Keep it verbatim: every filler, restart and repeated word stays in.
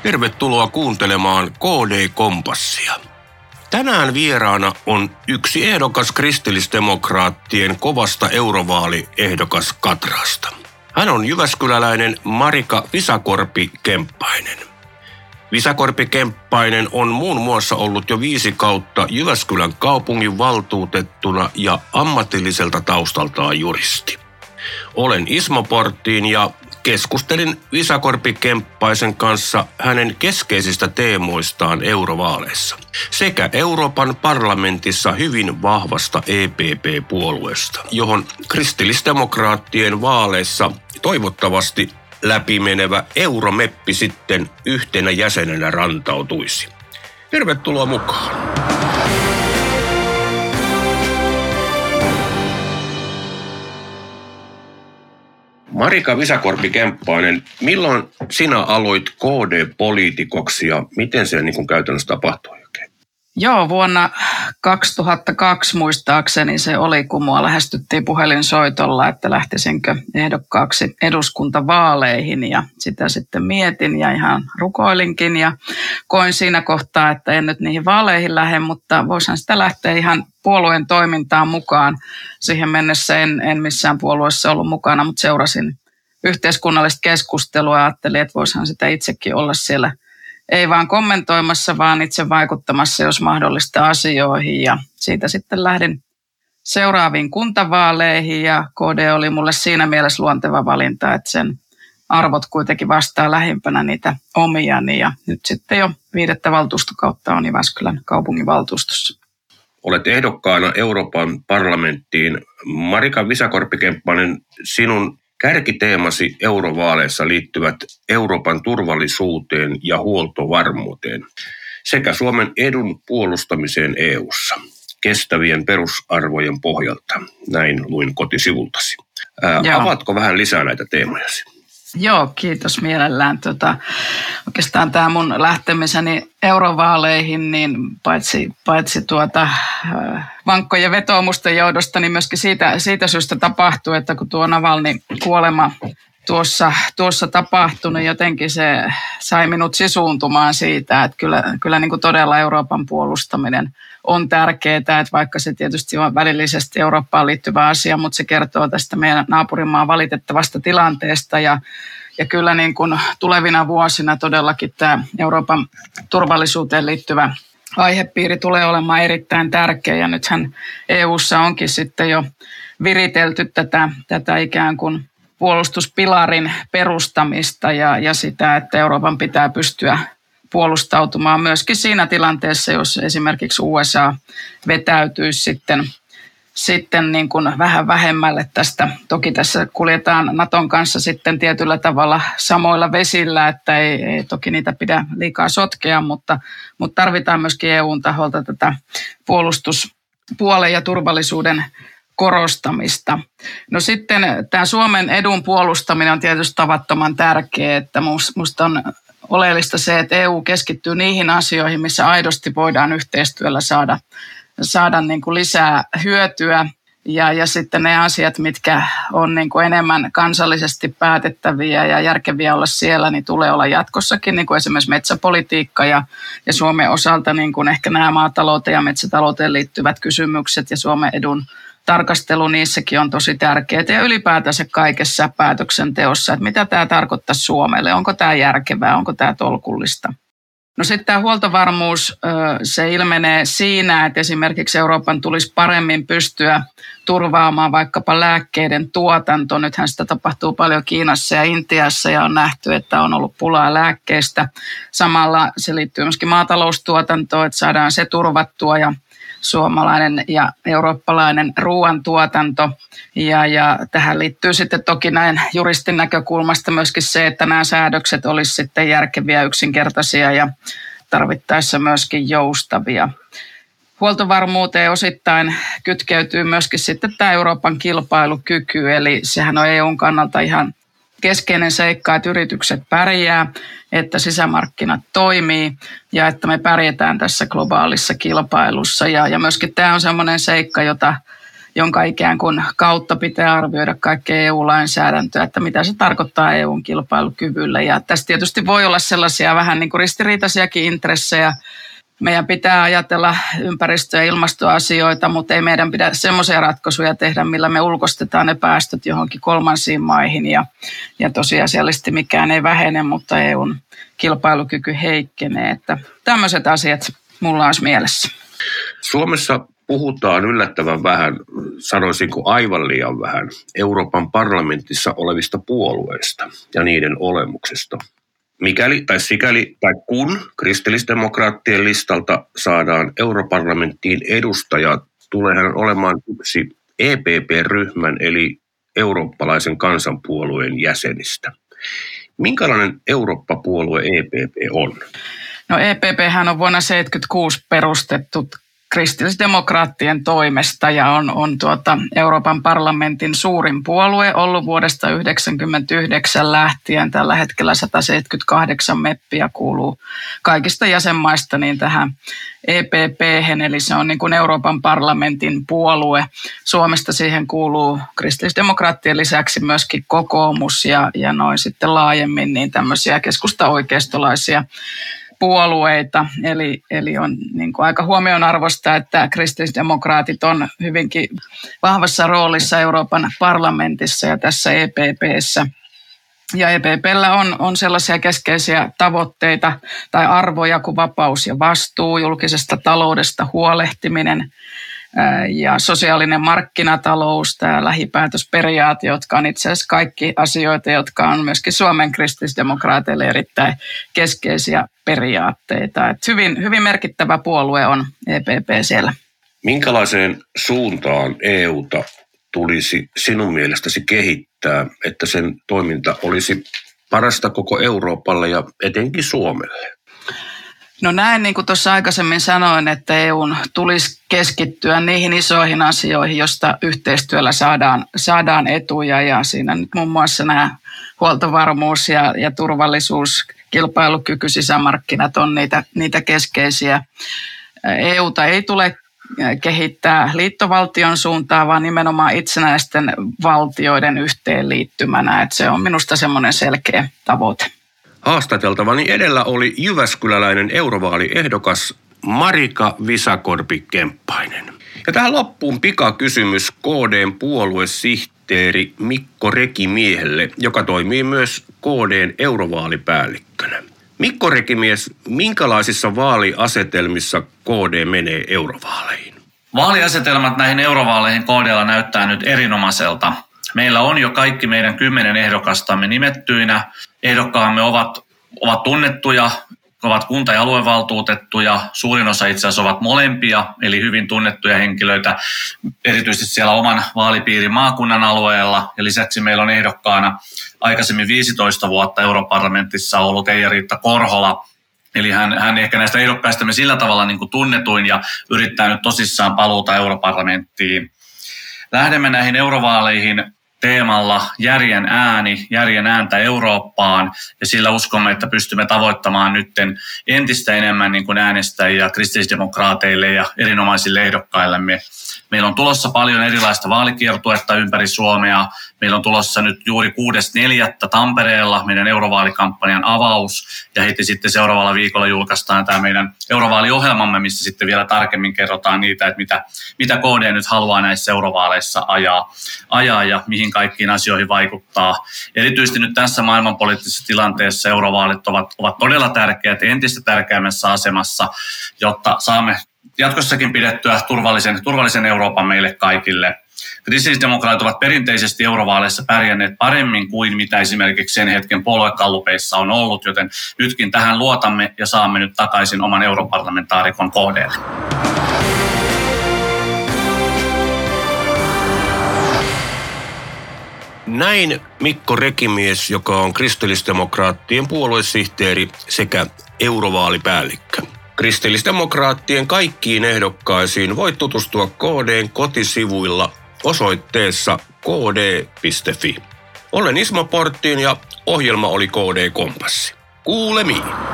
Tervetuloa kuuntelemaan K D-kompassia. Tänään vieraana on yksi ehdokas kristillisdemokraattien kovasta eurovaaliehdokas Katrasta. Hän on jyväskyläläinen Marika Visakorpi-Kemppainen. Visakorpi-Kemppainen on muun muassa ollut jo viisi kautta Jyväskylän kaupungin valtuutettuna ja ammatilliselta taustaltaan juristi. Olen Ismo Porttiin ja keskustelin Visakorpi-Kemppaisen kanssa hänen keskeisistä teemoistaan eurovaaleissa sekä Euroopan parlamentissa hyvin vahvasta E P P-puolueesta, johon kristillisdemokraattien vaaleissa toivottavasti läpimenevä euromeppi sitten yhtenä jäsenenä rantautuisi. Tervetuloa mukaan! Marika Visakorpi-Kemppainen, milloin sinä aloit K D-poliitikoksi ja miten se niin kuin käytännössä tapahtui oikein? Joo, vuonna kaksituhattakaksi muistaakseni se oli, kun mua lähestyttiin puhelinsoitolla, että lähtisinkö ehdokkaaksi eduskuntavaaleihin ja sitä sitten mietin ja ihan rukoilinkin ja koin siinä kohtaa, että en nyt niihin vaaleihin lähde, mutta voisin sitä lähteä ihan puolueen toimintaan mukaan. Siihen mennessä en, en missään puolueessa ollut mukana, mutta seurasin yhteiskunnallista keskustelua ja ajattelin, että voisihan sitä itsekin olla siellä. Ei vaan kommentoimassa, vaan itse vaikuttamassa, jos mahdollista, asioihin. Ja siitä sitten lähdin seuraaviin kuntavaaleihin ja K D oli mulle siinä mielessä luonteva valinta, että sen arvot kuitenkin vastaa lähimpänä niitä omiani. Ja nyt sitten jo viidettä valtuustokautta on Jyväskylän kaupunginvaltuustossa. Olet ehdokkaana Euroopan parlamenttiin. Marika Visakorpi-Kemppainen, sinun kärkiteemasi eurovaaleissa liittyvät Euroopan turvallisuuteen ja huoltovarmuuteen sekä Suomen edun puolustamiseen E U:ssa kestävien perusarvojen pohjalta. Näin luin kotisivultasi. Ää, avaatko vähän lisää näitä teemojasi? Joo, kiitos mielellään. Tota, oikeastaan tämä mun lähtemiseni eurovaaleihin, niin paitsi, paitsi tuota, äh, vankkojen vetoomusten johdosta, niin myöskin siitä, siitä syystä tapahtui, että kun tuo Navalnin kuolema tuossa, tuossa tapahtui, niin jotenkin se sai minut sisuuntumaan siitä, että kyllä, kyllä niin kuin todella Euroopan puolustaminen on tärkeää, että vaikka se tietysti on välillisesti Eurooppaan liittyvä asia, mutta se kertoo tästä meidän naapurimaan valitettavasta tilanteesta ja, ja kyllä niin kuin tulevina vuosina todellakin tämä Euroopan turvallisuuteen liittyvä aihepiiri tulee olemaan erittäin tärkeä ja nythän E U:ssa onkin sitten jo viritelty tätä, tätä ikään kuin puolustuspilarin perustamista ja, ja sitä, että Euroopan pitää pystyä puolustautumaan myöskin siinä tilanteessa, jos esimerkiksi U S A vetäytyisi sitten, sitten niin kuin vähän vähemmälle tästä. Toki tässä kuljetaan Naton kanssa sitten tietyllä tavalla samoilla vesillä, että ei, ei toki niitä pidä liikaa sotkea, mutta, mutta tarvitaan myöskin E U:n taholta tätä puolustuspuolen ja turvallisuuden korostamista. No sitten tämä Suomen edun puolustaminen on tietysti tavattoman tärkeää, että musta on oleellista se, että E U keskittyy niihin asioihin, missä aidosti voidaan yhteistyöllä saada, saada niin kuin lisää hyötyä ja, ja sitten ne asiat, mitkä on niin kuin enemmän kansallisesti päätettäviä ja järkeviä olla siellä, niin tulee olla jatkossakin, niin kuin esimerkiksi metsäpolitiikka ja, ja Suomen osalta niin kuin ehkä nämä maatalouteen ja metsätalouteen liittyvät kysymykset ja Suomen edun tarkastelu niissäkin on tosi tärkeää ja ylipäätänsä kaikessa päätöksenteossa, että mitä tämä tarkoittaa Suomelle, onko tämä järkevää, onko tämä tolkullista. No sitten tämä huoltovarmuus, se ilmenee siinä, että esimerkiksi Euroopan tulisi paremmin pystyä turvaamaan vaikkapa lääkkeiden tuotanto. Nythän sitä tapahtuu paljon Kiinassa ja Intiassa ja on nähty, että on ollut pulaa lääkkeistä. Samalla se liittyy myöskin maataloustuotantoon, että saadaan se turvattua ja suomalainen ja eurooppalainen ruoantuotanto. Ja, ja tähän liittyy sitten toki näin juristin näkökulmasta myöskin se, että nämä säädökset olisi sitten järkeviä, yksinkertaisia ja tarvittaessa myöskin joustavia. Huoltovarmuuteen osittain kytkeytyy myöskin sitten tämä Euroopan kilpailukyky, eli sehän on E U:n kannalta ihan keskeinen seikka, että yritykset pärjää, että sisämarkkinat toimii ja että me pärjätään tässä globaalissa kilpailussa. Ja, ja myöskin tämä on sellainen seikka, jota, jonka ikään kuin kautta pitää arvioida kaikkea E U-lainsäädäntöä, että mitä se tarkoittaa E U:n kilpailukyvylle. Ja tässä tietysti voi olla sellaisia vähän niin kuin ristiriitaisiakin intressejä. Meidän pitää ajatella ympäristö- ja ilmastoasioita, mutta ei meidän pidä semmoisia ratkaisuja tehdä, millä me ulkostetaan ne päästöt johonkin kolmansiin maihin. Ja, ja tosiasiallisesti mikään ei vähene, mutta E U:n kilpailukyky heikkenee. Että tämmöiset asiat mulla olisi mielessä. Suomessa puhutaan yllättävän vähän, sanoisinko aivan liian vähän, Euroopan parlamentissa olevista puolueista ja niiden olemuksesta. Mikäli tai sikäli tai kun kristillisdemokraattien listalta saadaan europarlamenttiin edustaja, tulee hän olemaan yksi E P P-ryhmän eli eurooppalaisen kansanpuolueen jäsenistä. Minkälainen Eurooppa-puolue E P P on? No E P P:hän on vuonna tuhatyhdeksänsataaseitsemänkymmentäkuusi perustettu kristillisdemokraattien toimesta ja on, on tuota Euroopan parlamentin suurin puolue ollut vuodesta yhdeksänkymmentäyhdeksän lähtien. Tällä hetkellä sata seitsemänkymmentäkahdeksan meppiä kuuluu kaikista jäsenmaista niin tähän E P P:hen, eli se on niin kuin Euroopan parlamentin puolue. Suomesta siihen kuuluu kristillisdemokraattien lisäksi myöskin kokoomus ja, ja noin sitten laajemmin niin tämmöisiä keskusta-oikeistolaisia puolueita, eli, eli on niin kuin aika huomionarvoista, että kristillisdemokraatit on hyvinkin vahvassa roolissa Euroopan parlamentissa ja tässä E P P:ssä. Ja E P P:llä on, on sellaisia keskeisiä tavoitteita tai arvoja kuin vapaus ja vastuu, julkisesta taloudesta huolehtiminen ja sosiaalinen markkinatalous, tämä lähipäätösperiaate, jotka on itse asiassa kaikki asioita, jotka on myöskin Suomen kristillisdemokraateille erittäin keskeisiä periaatteita. Että hyvin, hyvin merkittävä puolue on E P P siellä. Minkälaiseen suuntaan E U:ta tulisi sinun mielestäsi kehittää, että sen toiminta olisi parasta koko Euroopalle ja etenkin Suomelle? No näin, niin kuin tuossa aikaisemmin sanoin, että E U:n tulisi keskittyä niihin isoihin asioihin, joista yhteistyöllä saadaan, saadaan etuja. Ja siinä nyt muun muassa nämä huoltovarmuus ja, ja turvallisuus, kilpailukyky, sisämarkkinat on niitä, niitä keskeisiä. E U:ta ei tule kehittää liittovaltion suuntaan, vaan nimenomaan itsenäisten valtioiden yhteenliittymänä. Että se on minusta semmoinen selkeä tavoite. Haastateltavani edellä oli jyväskyläläinen eurovaaliehdokas Marika Visakorpi-Kemppainen. Ja tähän loppuun pikakysymys K D:n puoluesihteeri Mikko Rekimiehelle, joka toimii myös K D:n eurovaalipäällikkönä. Mikko Rekimies, minkälaisissa vaaliasetelmissa K D menee eurovaaleihin? Vaaliasetelmat näihin eurovaaleihin K D:lla näyttää nyt erinomaiselta. Meillä on jo kaikki meidän kymmenen ehdokastamme nimettyinä. Ehdokkaamme ovat, ovat tunnettuja, ovat kunta- ja aluevaltuutettuja. Suurin osa itse asiassa ovat molempia, eli hyvin tunnettuja henkilöitä, erityisesti siellä oman vaalipiirin maakunnan alueella. Ja lisäksi meillä on ehdokkaana aikaisemmin viisitoista vuotta europarlamentissa ollut Eija-Riitta Korhola. Eli hän, hän ehkä näistä ehdokkaistamme sillä tavalla niin kuin tunnetuin ja yrittää nyt tosissaan paluuta europarlamenttiin. Lähdemme näihin eurovaaleihin teemalla järjen ääni, järjen ääntä Eurooppaan, ja sillä uskomme, että pystymme tavoittamaan nytten entistä enemmän niin kuin äänestäjiä kristillisdemokraateille ja erinomaisille ehdokkaillemme. Meillä on tulossa paljon erilaista vaalikiertuetta ympäri Suomea. Meillä on tulossa nyt juuri kuudes neljättä Tampereella meidän eurovaalikampanjan avaus, ja heti sitten seuraavalla viikolla julkaistaan tämä meidän eurovaaliohjelmamme, missä sitten vielä tarkemmin kerrotaan niitä, että mitä, mitä K D nyt haluaa näissä eurovaaleissa ajaa, ajaa ja mihin kaikkiin asioihin vaikuttaa. Erityisesti nyt tässä maailmanpoliittisessa tilanteessa eurovaalit ovat, ovat todella tärkeät, entistä tärkeämmässä asemassa, jotta saamme jatkossakin pidettyä turvallisen, turvallisen Euroopan meille kaikille. Kristillisdemokraatit ovat perinteisesti eurovaaleissa pärjänneet paremmin kuin mitä esimerkiksi sen hetken puoluekallupeissa on ollut, joten nytkin tähän luotamme ja saamme nyt takaisin oman europarlamentaarikon K D:lle. Näin Mikko Rekimies, joka on kristillisdemokraattien puoluesihteeri sekä eurovaalipäällikkö. Kristillisdemokraattien kaikkiin ehdokkaisiin voi tutustua K D:n kotisivuilla osoitteessa k d piste f i. Olen Ismo Porttiin ja ohjelma oli K D Kompassi. Kuulemiin!